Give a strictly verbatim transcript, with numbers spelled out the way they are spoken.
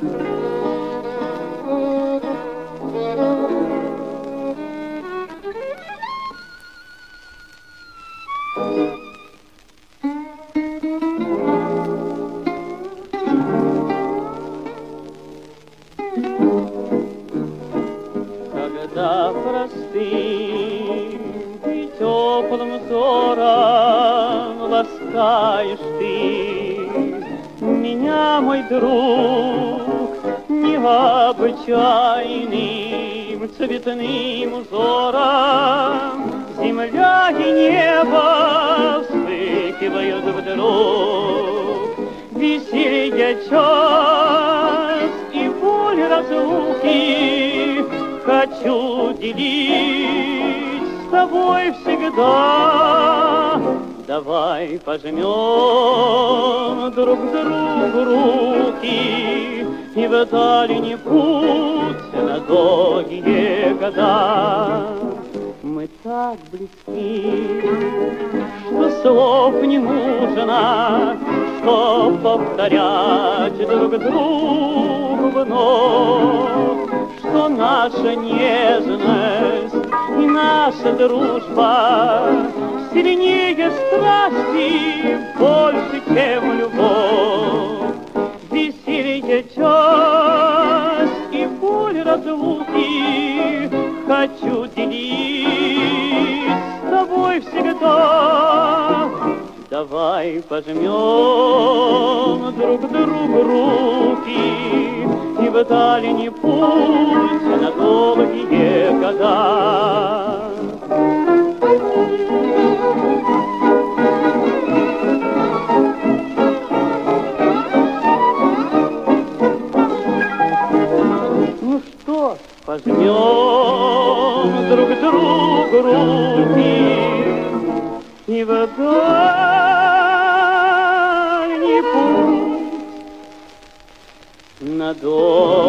Когда простым и теплым взором ласкаешь ты меня, мой друг, необычайным цветным узором, земля и небо вспыхивают вдруг, веселье час и боль разлуки хочу делить с тобой всегда. Давай пожмем друг другу руки и в дальний путь на долгие года. Мы так близки, что слов не нужно, что повторять друг другу вновь, что наша нежность и наша дружба сильнее страсти, больше, чем любовь. Веселье час и боль разлуки хочу делить с тобой всегда. Давай пожмем друг другу руки и в дальний путь на долгие года. Ну что, пожмем друг другу руки и в дальний путь на долгие